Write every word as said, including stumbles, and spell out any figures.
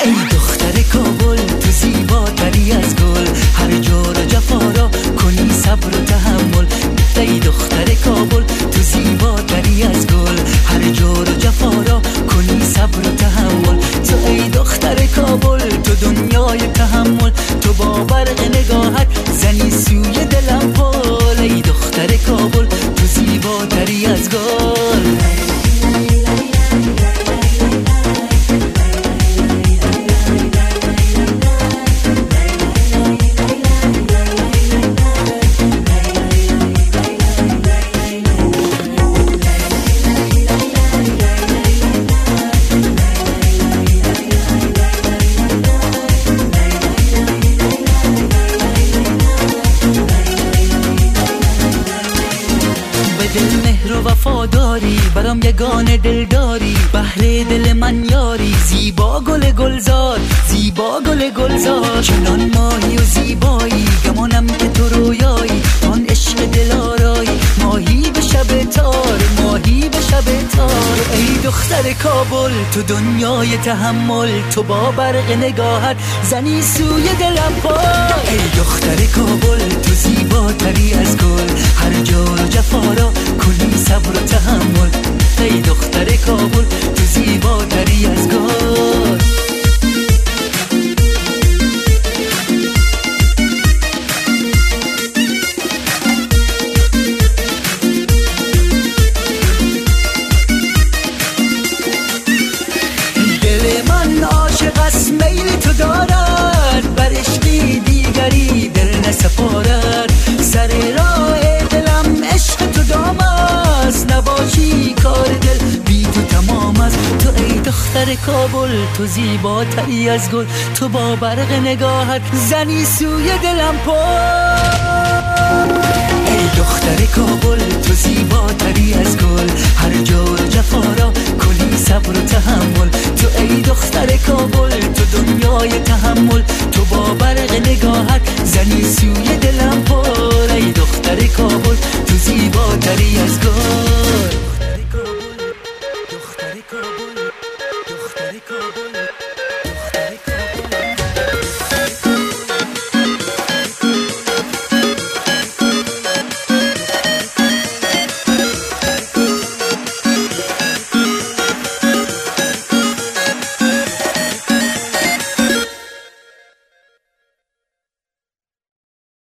ای دختر کابل تو زیباتری از گل، هر جور جفا را کنی صبر و تحمل. ای دختر کابل تو زیباتری از گل، هر جور جفا را کنی صبر و تحمل. تو ای دختر کابل تو دنیای تحمل، تو با برق نگاهت زنی سوی دلم پل. ای دختر کابل تو زیباتری از گل. وفاداری برام یگانه دلداری، بهر دل من یاری، زیبا گل گلزار، زیبا گل گلزار. چنان ماهی و زیبایی گمانم که تو رویایی، آن عشق دلارایی، ماهی به شب تار، ماهی به شب تار. ای دختر کابل تو دنیای تحمل، تو با برق نگاهت زنی سوی دلم پای. ای دختر کابل تو زیباتری از گل، هر جور جفا را کنی صبر و تحمل. ای دختر کابل تو زیباتری از گل. دل من عاشق است میل تو دارد، بر عشقی دیگری دل نسپارد. سر راه دلم عشق تو دام است، نباشی کار دل بی تو تمام است. تو ای دختر کابل تو زیباتری از گل، تو با برق نگاهت زنی سوی دلم پل. ای دختر کابل تو زیباتری از گل، هر جور جفا را کنی صبر و تحمل. تو ای دختر کابل تو دنیای تحمل، تو با برق نگاهت زنی سوی دلم